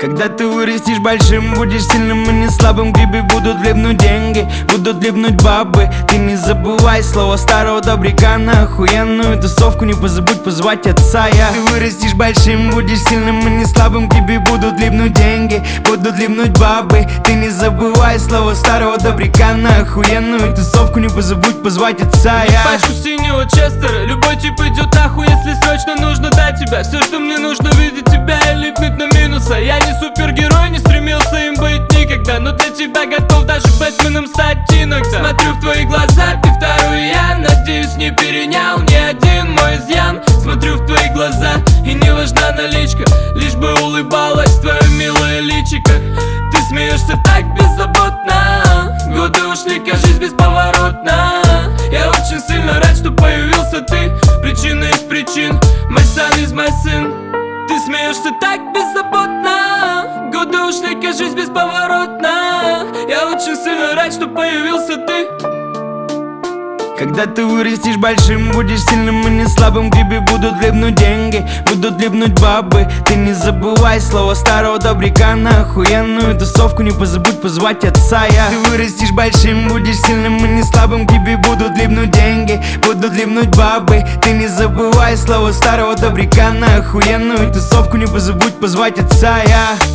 Когда ты вырастешь большим, будешь сильным и не слабым, к тебе будут липнуть деньги, будут липнуть бабы. Ты не забывай слово старого добряка, на охуенную тусовку не позабудь позвать отца. Ты вырастешь большим, будешь сильным и не слабым, к тебе будут липнуть деньги, будут липнуть бабы. Ты не забывай слово старого добряка, на охуенную тусовку не позабудь позвать отца. Пачку синего Честера, любой тип идет нахуй, если срочно нужно дать тебя. Все, что мне нужно, видеть тебя и липнуть на минуса. Я не супергерой, не стремился им быть никогда, но для тебя готов даже Бэтменом стать иногда. Смотрю в твои глаза, ты второй я, надеюсь, не перенял ни один мой изъян. Смотрю в твои глаза, и не важна наличка, лишь бы улыбалась твое милое личико. Ты смеешься так беззаботно, годы ушли, кажись, бесповоротно. Я очень сильно рад, что появился ты, причина из причин, my son is my sin. Ты смеешься так беззаботно, годы ушли, кажись, бесповоротно. Я очень сильно рад, что появился ты. Когда ты вырастешь большим, будешь сильным и не слабым, к тебе будут липнуть деньги, будут липнуть бабы. Ты не забывай слово старого добряка, на охуенную тусовку не позабудь позвать отца. Ты вырастешь большим, будешь сильным и не слабым, к тебе будут липнуть деньги, будут липнуть бабы. Ты не забывай слово старого добряка, на охуенную тусовку не позабудь позвать отца.